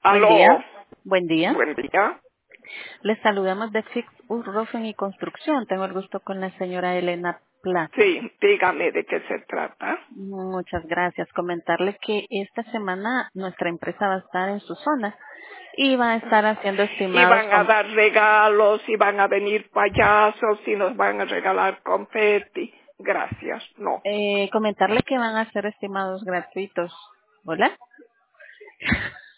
Buen Aló, día. Buen día. buen día. Les saludamos de Fix Roofing y Construcción. Tengo el gusto con la señora Elena Plaza. Sí, dígame de qué se trata. Muchas gracias. Comentarle que esta semana nuestra empresa va a estar en su zona y va a estar haciendo Y estimados van a dar regalos, y van a venir payasos, y nos van a regalar confeti. Gracias, no. comentarle que van a hacer estimados gratuitos. ¿Hola?